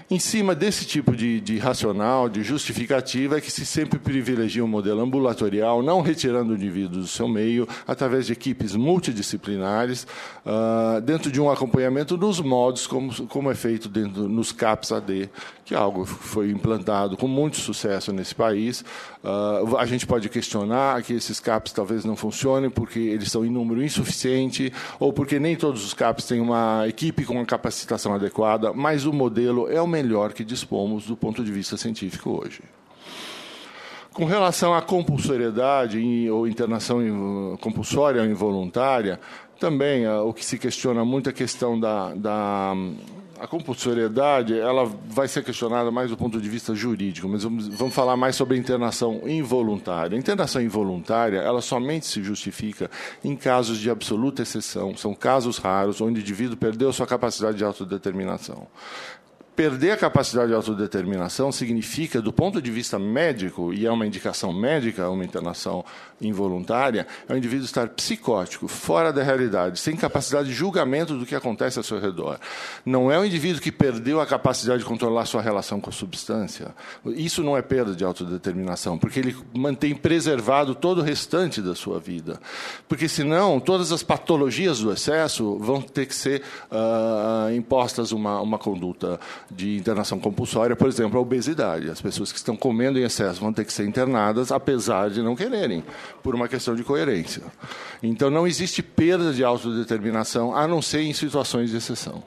Em cima desse tipo de racional, de justificativa, é que se sempre privilegia um modelo ambulatorial, não retirando o indivíduo do seu meio, através de equipes multidisciplinares, dentro de um acompanhamento nos moldes, como é feito nos CAPS-AD, que é algo que foi implantado com muito sucesso nesse país. A gente pode questionar que esses CAPs talvez não funcionem porque eles são em número insuficiente ou porque nem todos os CAPs têm uma equipe com uma capacitação adequada, mas o modelo é o melhor que dispomos do ponto de vista científico hoje. Com relação à compulsoriedade ou internação compulsória ou involuntária, também o que se questiona muito é a questão a compulsoriedade, ela vai ser questionada mais do ponto de vista jurídico, mas vamos falar mais sobre a internação involuntária. A internação involuntária, ela somente se justifica em casos de absoluta exceção. São casos raros onde o indivíduo perdeu sua capacidade de autodeterminação. Perder a capacidade de autodeterminação significa, do ponto de vista médico, e é uma indicação médica, uma internação involuntária, é o indivíduo estar psicótico, fora da realidade, sem capacidade de julgamento do que acontece ao seu redor. Não é o indivíduo que perdeu a capacidade de controlar sua relação com a substância. Isso não é perda de autodeterminação, porque ele mantém preservado todo o restante da sua vida. Porque, senão, todas as patologias do excesso vão ter que ser impostas uma conduta de internação compulsória, por exemplo, a obesidade. As pessoas que estão comendo em excesso vão ter que ser internadas, apesar de não quererem, por uma questão de coerência. Então, não existe perda de autodeterminação, a não ser em situações de exceção.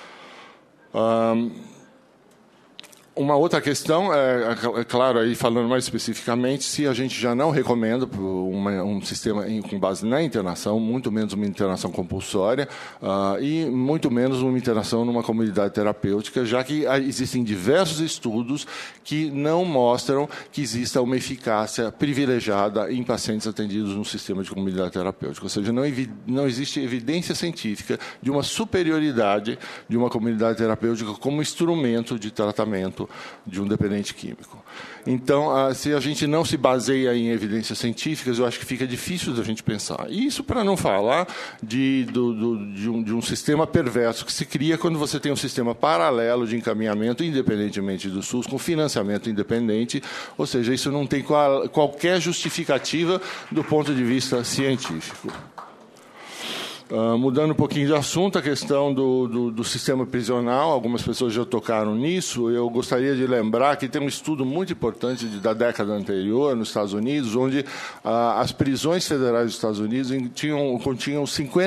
Uma outra questão, é claro, aí falando mais especificamente, se a gente já não recomenda um sistema com base na internação, muito menos uma internação compulsória e muito menos uma internação numa comunidade terapêutica, já que existem diversos estudos que não mostram que exista uma eficácia privilegiada em pacientes atendidos no sistema de comunidade terapêutica. Ou seja, não existe evidência científica de uma superioridade de uma comunidade terapêutica como instrumento de tratamento de um dependente químico. Então, se a gente não se baseia em evidências científicas, eu acho que fica difícil da gente pensar. E isso para não falar de um sistema perverso que se cria quando você tem um sistema paralelo de encaminhamento, independentemente do SUS, com financiamento independente, ou seja, isso não tem qualquer justificativa do ponto de vista científico. Mudando um pouquinho de assunto, a questão do sistema prisional, algumas pessoas já tocaram nisso. Eu gostaria de lembrar que tem um estudo muito importante da década anterior, nos Estados Unidos, onde as prisões federais dos Estados Unidos continham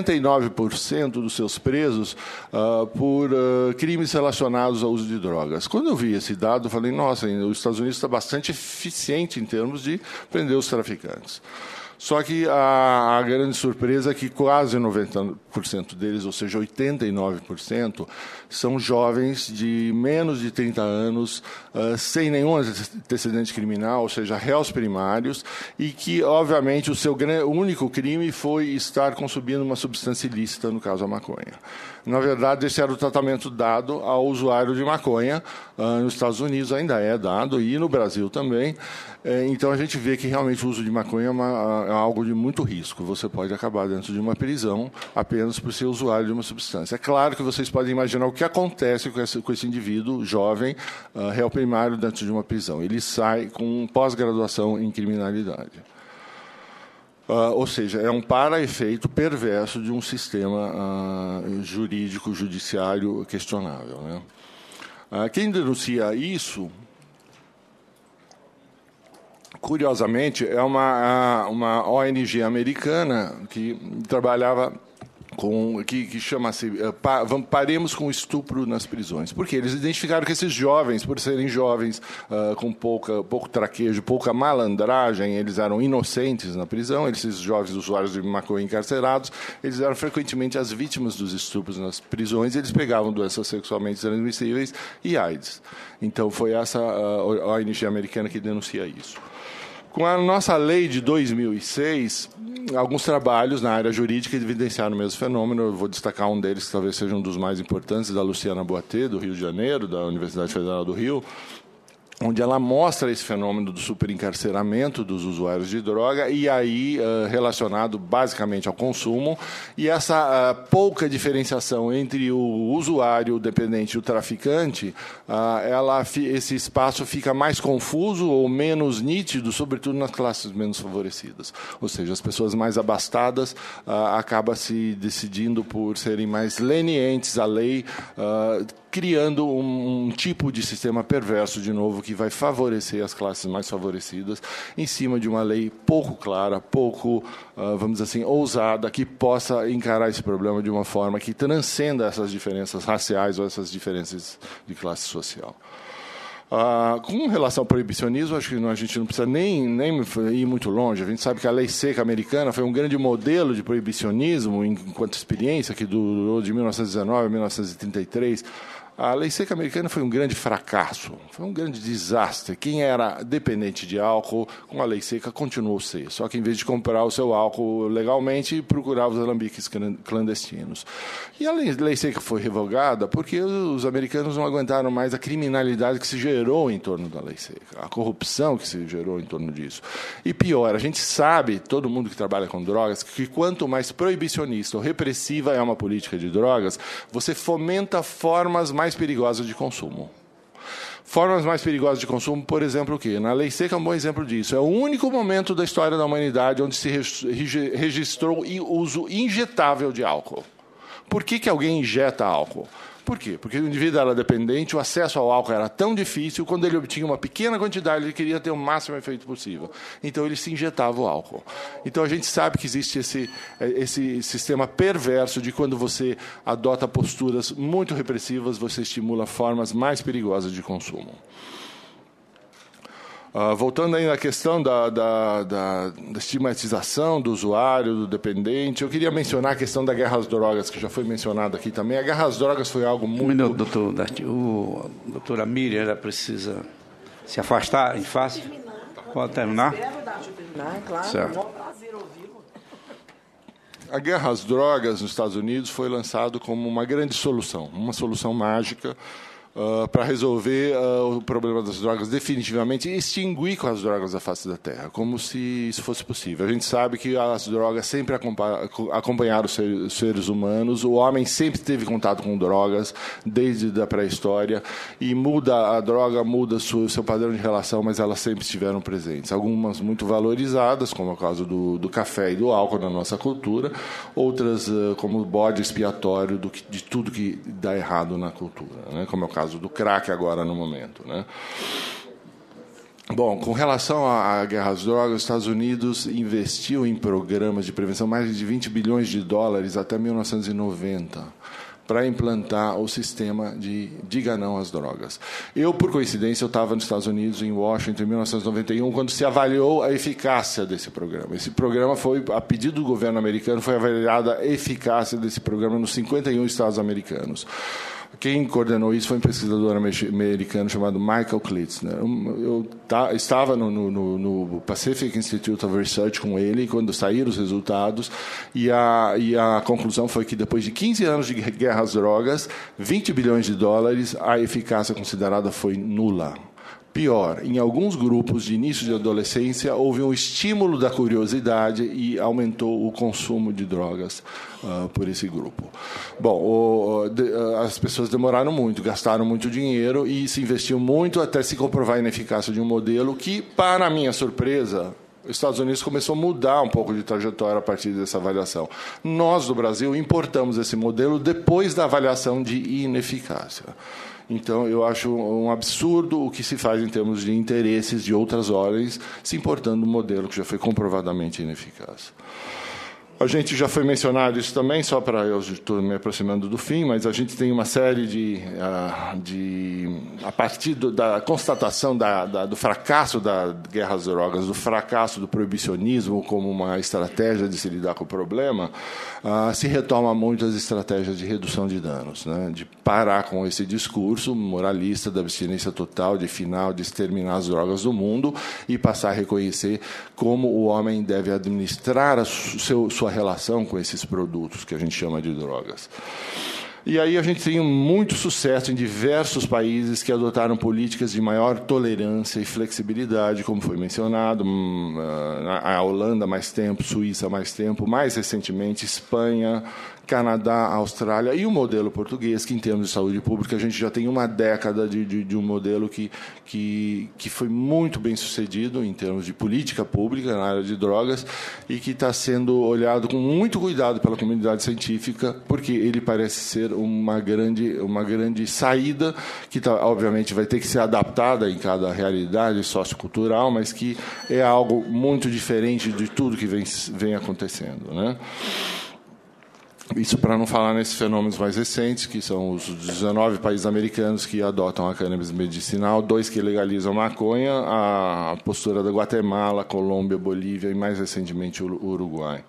59% dos seus presos por crimes relacionados ao uso de drogas. Quando eu vi esse dado, eu falei, nossa, os Estados Unidos está bastante eficiente em termos de prender os traficantes. Só que a grande surpresa é que quase 90% deles, ou seja, 89%, são jovens de menos de 30 anos, sem nenhum antecedente criminal, ou seja, réus primários, e que, obviamente, o seu único crime foi estar consumindo uma substância ilícita, no caso a maconha. Na verdade, esse era o tratamento dado ao usuário de maconha. Nos Estados Unidos ainda é dado, e no Brasil também. Então, a gente vê que realmente o uso de maconha é algo de muito risco. Você pode acabar dentro de uma prisão apenas por ser usuário de uma substância. É claro que vocês podem imaginar o que acontece com esse indivíduo jovem, réu primário, dentro de uma prisão. Ele sai com pós-graduação em criminalidade. Ou seja, é um para-efeito perverso de um sistema jurídico, judiciário questionável, né? Quem denuncia isso, curiosamente, é uma ONG americana que trabalhava que chama-se Paremos com o Estupro nas Prisões. Porque eles identificaram que esses jovens, por serem jovens com pouco traquejo, pouca malandragem, eles eram inocentes na prisão, esses jovens usuários de maconha encarcerados, eles eram frequentemente as vítimas dos estupros nas prisões, e eles pegavam doenças sexualmente transmissíveis e AIDS. Então, foi essa ONG americana que denuncia isso. Com a nossa lei de 2006, alguns trabalhos na área jurídica evidenciaram o mesmo fenômeno. Eu vou destacar um deles, que talvez seja um dos mais importantes, da Luciana Boatê, do Rio de Janeiro, da Universidade Federal do Rio, onde ela mostra esse fenômeno do superencarceramento dos usuários de droga, e aí relacionado basicamente ao consumo, e essa pouca diferenciação entre o usuário, o dependente e o traficante, esse espaço fica mais confuso ou menos nítido, sobretudo nas classes menos favorecidas. Ou seja, as pessoas mais abastadas acabam se decidindo por serem mais lenientes à lei, criando um tipo de sistema perverso, de novo, que vai favorecer as classes mais favorecidas em cima de uma lei pouco clara, pouco, vamos dizer assim, ousada, que possa encarar esse problema de uma forma que transcenda essas diferenças raciais ou essas diferenças de classe social. Com relação ao proibicionismo, acho que a gente não precisa nem ir muito longe. A gente sabe que a lei seca americana foi um grande modelo de proibicionismo enquanto experiência, que durou de 1919 a 1933. A lei seca americana foi um grande fracasso, foi um grande desastre. Quem era dependente de álcool, com a lei seca, continuou a ser. Só que, em vez de comprar o seu álcool legalmente, procurava os alambiques clandestinos. E a lei seca foi revogada porque os americanos não aguentaram mais a criminalidade que se gerou em torno da lei seca, a corrupção que se gerou em torno disso. E pior, a gente sabe, todo mundo que trabalha com drogas, que quanto mais proibicionista ou repressiva é uma política de drogas, você fomenta formas mais perigosas de consumo. Formas mais perigosas de consumo, por exemplo, o quê? Na lei seca é um bom exemplo disso. É o único momento da história da humanidade onde se registrou o uso injetável de álcool. Por que alguém injeta álcool? Por quê? Porque o indivíduo era dependente, o acesso ao álcool era tão difícil, quando ele obtinha uma pequena quantidade, ele queria ter o máximo efeito possível. Então, ele se injetava o álcool. Então, a gente sabe que existe esse sistema perverso de quando você adota posturas muito repressivas, você estimula formas mais perigosas de consumo. Voltando aí na questão da estigmatização do usuário, do dependente, eu queria mencionar a questão da guerra às drogas, que já foi mencionada aqui também. A guerra às drogas foi algo muito... Um minuto, doutor. Doutora Miriam, ela precisa se afastar em face. Pode terminar? Claro, certo. É um prazer ouvi-lo. A guerra às drogas nos Estados Unidos foi lançado como uma grande solução, uma solução mágica, para resolver o problema das drogas definitivamente e extinguir com as drogas da face da Terra, como se isso fosse possível. A gente sabe que as drogas sempre acompanharam os seres humanos, o homem sempre teve contato com drogas, desde a pré-história, e a droga muda seu padrão de relação, mas elas sempre estiveram presentes. Algumas muito valorizadas, como é o caso do café e do álcool na nossa cultura, outras como o bode expiatório de tudo que dá errado na cultura, né? Como é o caso do crack agora no momento, né? Bom, com relação à guerra às drogas, os Estados Unidos investiu em programas de prevenção mais de 20 bilhões de dólares até 1990 para implantar o sistema de diga não às drogas. Por coincidência, eu estava nos Estados Unidos, em Washington, em 1991, quando se avaliou a eficácia desse programa. Esse programa foi, a pedido do governo americano, foi avaliada a eficácia desse programa nos 51 estados americanos. Quem coordenou isso foi um pesquisador americano chamado Michael Klitzner. Eu estava no Pacific Institute of Research com ele quando saíram os resultados, e a conclusão foi que depois de 15 anos de guerra às drogas, 20 bilhões de dólares, a eficácia considerada foi nula. Pior, em alguns grupos de início de adolescência, houve um estímulo da curiosidade e aumentou o consumo de drogas por esse grupo. Bom, as pessoas demoraram muito, gastaram muito dinheiro e se investiu muito até se comprovar a ineficácia de um modelo que, para minha surpresa, os Estados Unidos começou a mudar um pouco de trajetória a partir dessa avaliação. Nós, do Brasil, importamos esse modelo depois da avaliação de ineficácia. Então, eu acho um absurdo o que se faz em termos de interesses de outras ordens, se importando um modelo que já foi comprovadamente ineficaz. A gente já foi mencionado isso também, só para eu estou me aproximando do fim, mas a gente tem uma série a partir da constatação do fracasso da guerra às drogas, do fracasso do proibicionismo como uma estratégia de se lidar com o problema, se retoma muito as estratégias de redução de danos, né? De parar com esse discurso moralista da abstinência total, de exterminar as drogas do mundo e passar a reconhecer como o homem deve administrar sua relação com esses produtos que a gente chama de drogas. E aí a gente tem muito sucesso em diversos países que adotaram políticas de maior tolerância e flexibilidade, como foi mencionado, a Holanda há mais tempo, Suíça há mais tempo, mais recentemente Espanha, Canadá, Austrália, e o modelo português, que em termos de saúde pública a gente já tem uma década de um modelo que foi muito bem sucedido em termos de política pública na área de drogas e que está sendo olhado com muito cuidado pela comunidade científica, porque ele parece ser uma grande saída que obviamente vai ter que ser adaptada em cada realidade sociocultural, mas que é algo muito diferente de tudo que vem acontecendo, né? Isso para não falar nesses fenômenos mais recentes, que são os 19 países americanos que adotam a cannabis medicinal, 2 que legalizam maconha, a postura da Guatemala, Colômbia, Bolívia e, mais recentemente, o Uruguai.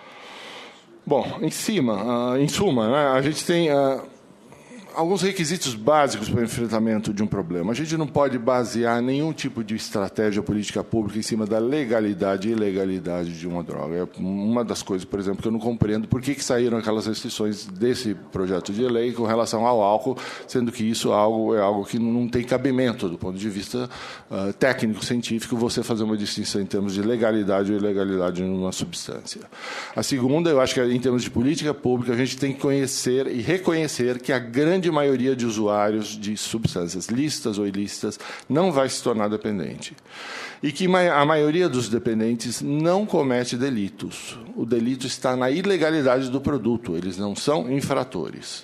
Bom, em suma, né, a gente tem alguns requisitos básicos para o enfrentamento de um problema. A gente não pode basear nenhum tipo de estratégia política pública em cima da legalidade e ilegalidade de uma droga. É uma das coisas, por exemplo, que eu não compreendo por que saíram aquelas restrições desse projeto de lei com relação ao álcool, sendo que isso é algo que não tem cabimento do ponto de vista técnico, científico, você fazer uma distinção em termos de legalidade ou ilegalidade de uma substância. A segunda, eu acho que em termos de política pública, a gente tem que conhecer e reconhecer que a grande maioria de usuários de substâncias lícitas ou ilícitas não vai se tornar dependente. E que a maioria dos dependentes não comete delitos. O delito está na ilegalidade do produto, eles não são infratores.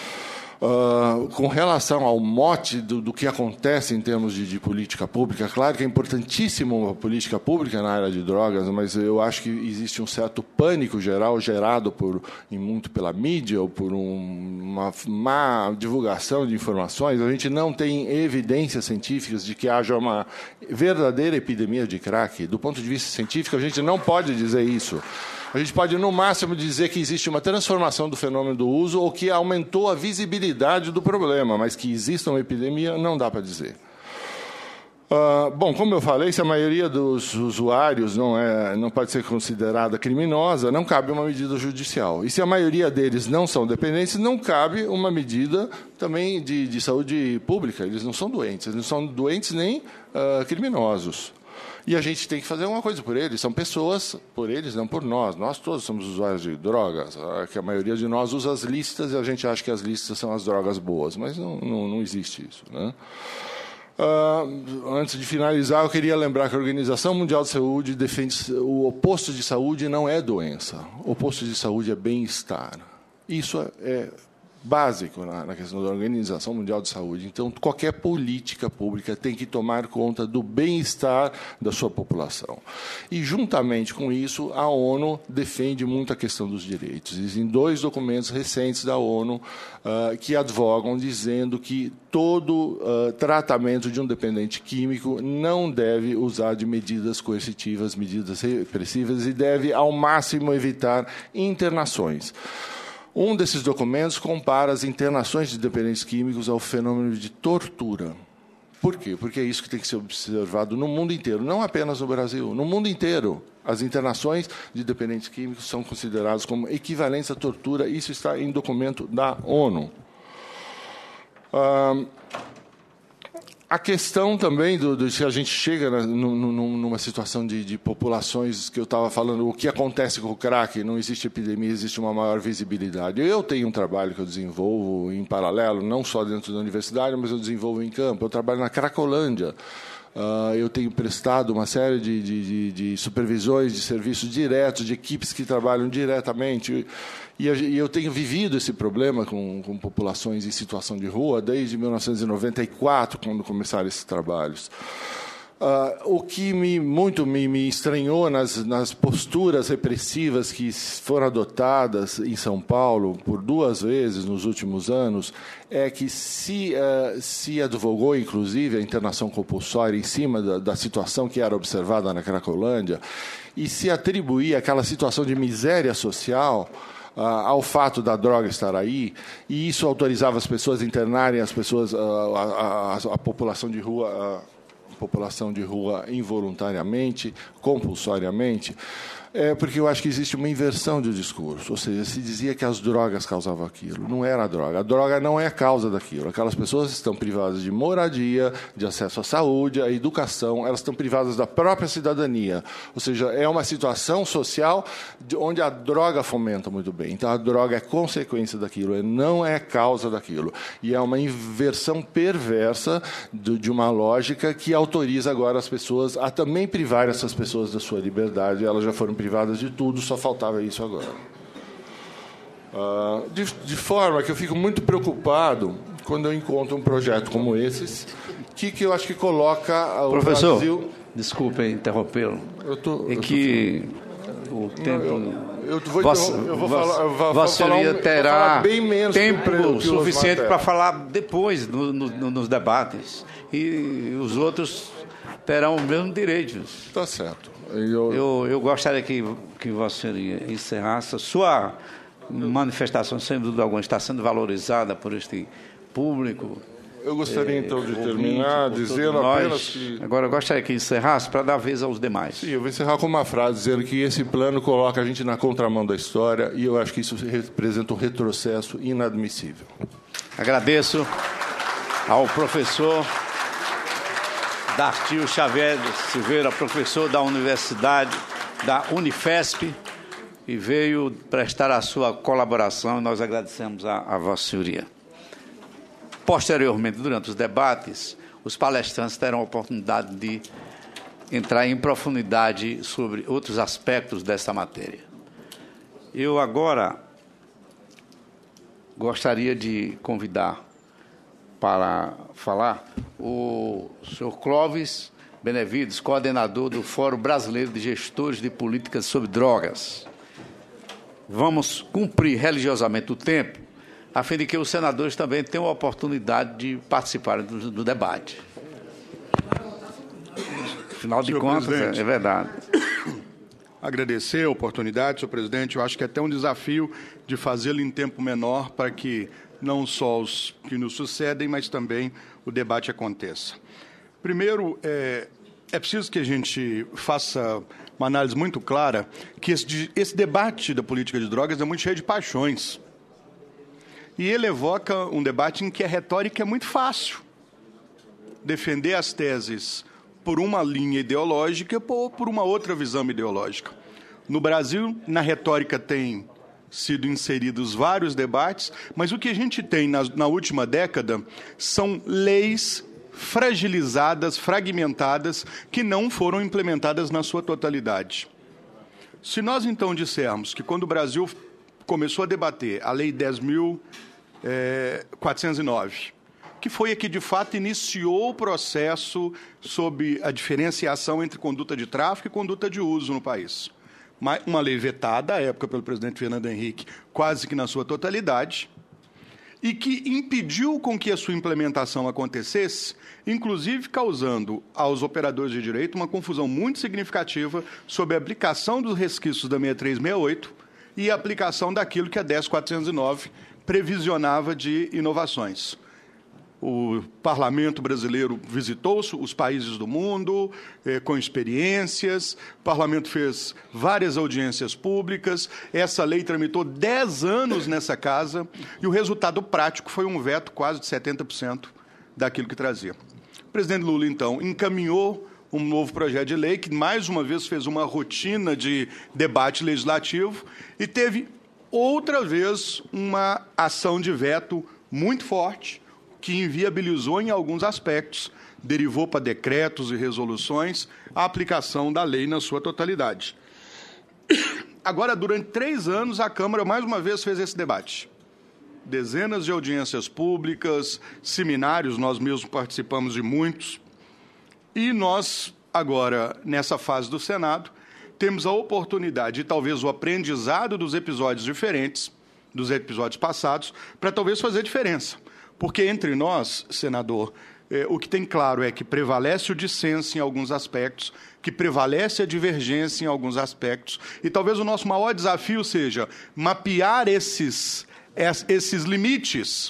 Com relação ao mote do que acontece em termos de política pública, claro que é importantíssimo a política pública na área de drogas, mas eu acho que existe um certo pânico geral gerado muito pela mídia ou por uma má divulgação de informações. A gente não tem evidências científicas de que haja uma verdadeira epidemia de crack. Do ponto de vista científico, a gente não pode dizer isso. A gente pode, no máximo, dizer que existe uma transformação do fenômeno do uso ou que aumentou a visibilidade do problema, mas que exista uma epidemia, não dá para dizer. Bom, como eu falei, se a maioria dos usuários não pode ser considerada criminosa, não cabe uma medida judicial. E se a maioria deles não são dependentes, não cabe uma medida também de saúde pública. Eles não são doentes nem criminosos. E a gente tem que fazer uma coisa por eles. São pessoas, por eles, não por nós. Nós todos somos usuários de drogas. Que a maioria de nós usa as lícitas e a gente acha que as lícitas são as drogas boas. Mas não existe isso, né? Antes de finalizar, eu queria lembrar que a Organização Mundial de Saúde defende o oposto de saúde não é doença. O oposto de saúde é bem-estar. Isso é básico na questão da Organização Mundial de Saúde. Então, qualquer política pública tem que tomar conta do bem-estar da sua população. E, juntamente com isso, a ONU defende muito a questão dos direitos. Existem 2 documentos recentes da ONU que advogam dizendo que todo tratamento de um dependente químico não deve usar de medidas coercitivas, medidas repressivas e deve, ao máximo, evitar internações. Um desses documentos compara as internações de dependentes químicos ao fenômeno de tortura. Por quê? Porque é isso que tem que ser observado no mundo inteiro, não apenas no Brasil. No mundo inteiro, as internações de dependentes químicos são consideradas como equivalentes à tortura. Isso está em documento da ONU. A questão também se a gente chega numa situação de populações que eu estava falando, o que acontece com o crack, não existe epidemia, existe uma maior visibilidade. Eu tenho um trabalho que eu desenvolvo em paralelo, não só dentro da universidade, mas eu desenvolvo em campo. Eu trabalho na Cracolândia. Eu tenho prestado uma série de supervisões de serviços diretos, de equipes que trabalham diretamente. E eu tenho vivido esse problema com populações em situação de rua desde 1994, quando começaram esses trabalhos. O que me estranhou nas posturas repressivas que foram adotadas em São Paulo por 2 vezes nos últimos anos é que se advogou, inclusive, a internação compulsória em cima da situação que era observada na Cracolândia e se atribuía aquela situação de miséria social ao fato da droga estar aí, e isso autorizava as pessoas a internarem as pessoas, a população de rua população de rua involuntariamente, compulsoriamente, porque eu acho que existe uma inversão de discurso. Ou seja, se dizia que as drogas causavam aquilo. Não era a droga. A droga não é a causa daquilo. Aquelas pessoas estão privadas de moradia, de acesso à saúde, à educação, elas estão privadas da própria cidadania. Ou seja, é uma situação social onde a droga fomenta muito bem. Então, a droga é consequência daquilo, não é causa daquilo. E é uma inversão perversa de uma lógica que autoriza agora as pessoas a também privar essas pessoas da sua liberdade. Elas já foram privadas de tudo, só faltava isso agora. De forma que eu fico muito preocupado quando eu encontro um projeto como esse, que eu acho que coloca o Professor, Brasil... desculpe interrompê-lo. O tempo... Eu vou falar terá bem menos tempo suficiente para falar depois nos debates. E os outros terão os mesmos direitos. Está certo. Eu gostaria que Vossa Senhoria encerrasse. A sua manifestação, sem dúvida alguma, está sendo valorizada por este público. Eu gostaria, então, de terminar dizendo apenas que... Agora, eu gostaria que encerrasse para dar vez aos demais. Sim, eu vou encerrar com uma frase, dizendo que esse plano coloca a gente na contramão da história e eu acho que isso representa um retrocesso inadmissível. Agradeço ao professor Dartil Xavier Silveira, professor da Universidade da Unifesp, e veio prestar a sua colaboração, e nós agradecemos a Vossa Senhoria. Posteriormente, durante os debates, os palestrantes terão a oportunidade de entrar em profundidade sobre outros aspectos desta matéria. Eu agora gostaria de convidar para falar o senhor Clóvis Benevides, coordenador do Fórum Brasileiro de Gestores de Políticas sobre Drogas. Vamos cumprir religiosamente o tempo, a fim de que os senadores também tenham a oportunidade de participarem do debate. Afinal de contas, é verdade. Agradecer a oportunidade, senhor presidente. Eu acho que é até um desafio de fazê-lo em tempo menor para que não só os que nos sucedem, mas também o debate aconteça. Primeiro, é preciso que a gente faça uma análise muito clara que esse debate da política de drogas é muito cheio de paixões. E ele evoca um debate em que a retórica é muito fácil. Defender as teses por uma linha ideológica ou por uma outra visão ideológica. No Brasil, na retórica tem sido inseridos vários debates, mas o que a gente tem na última década são leis fragilizadas, fragmentadas, que não foram implementadas na sua totalidade. Se nós, então, dissermos que quando o Brasil começou a debater a Lei 10.409, que foi a que, de fato, iniciou o processo sobre a diferenciação entre conduta de tráfico e conduta de uso no país. Uma lei vetada, à época, pelo presidente Fernando Henrique, quase que na sua totalidade, e que impediu com que a sua implementação acontecesse, inclusive causando aos operadores de direito uma confusão muito significativa sobre a aplicação dos resquícios da 6368 e a aplicação daquilo que a 10.409 previsionava de inovações. O parlamento brasileiro visitou os países do mundo com experiências, o parlamento fez várias audiências públicas, essa lei tramitou 10 anos nessa casa e o resultado prático foi um veto quase de 70% daquilo que trazia. O presidente Lula, então, encaminhou um novo projeto de lei que, mais uma vez, fez uma rotina de debate legislativo e teve, outra vez, uma ação de veto muito forte, que inviabilizou em alguns aspectos, derivou para decretos e resoluções a aplicação da lei na sua totalidade. Agora, durante 3 anos, a Câmara mais uma vez fez esse debate. Dezenas de audiências públicas, seminários, nós mesmos participamos de muitos, e nós, agora, nessa fase do Senado, temos a oportunidade e talvez o aprendizado dos episódios diferentes, dos episódios passados, para talvez fazer diferença. Porque entre nós, senador, o que tem claro é que prevalece o dissenso em alguns aspectos, que prevalece a divergência em alguns aspectos, e talvez o nosso maior desafio seja mapear esses limites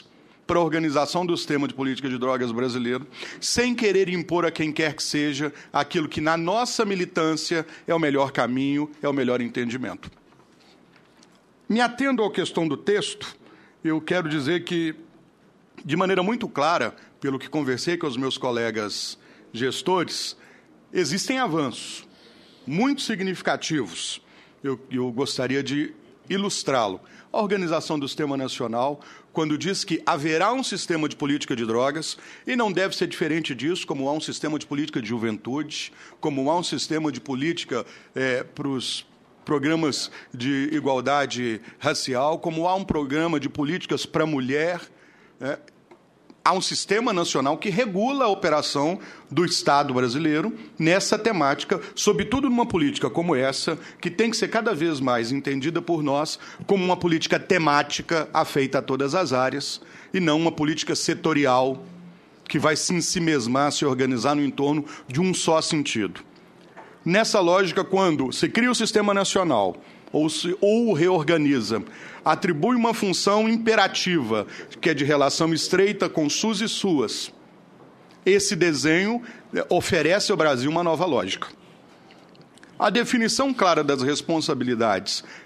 para a organização do sistema de política de drogas brasileiro, sem querer impor a quem quer que seja aquilo que, na nossa militância, é o melhor caminho, é o melhor entendimento. Me atendo à questão do texto, eu quero dizer que, de maneira muito clara, pelo que conversei com os meus colegas gestores, existem avanços muito significativos. Eu gostaria de ilustrá-lo. A Organização do Sistema Nacional, quando diz que haverá um sistema de política de drogas, e não deve ser diferente disso, como há um sistema de política de juventude, como há um sistema de política para os programas de igualdade racial, como há um programa de políticas para a mulher, há um sistema nacional que regula a operação do Estado brasileiro nessa temática, sobretudo numa política como essa, que tem que ser cada vez mais entendida por nós como uma política temática afeita a todas as áreas e não uma política setorial que vai se ensimesmar, se organizar no entorno de um só sentido. Nessa lógica, quando se cria o sistema nacional ou reorganiza, atribui uma função imperativa, que é de relação estreita com sus e suas. Esse desenho oferece ao Brasil uma nova lógica. A definição clara das responsabilidades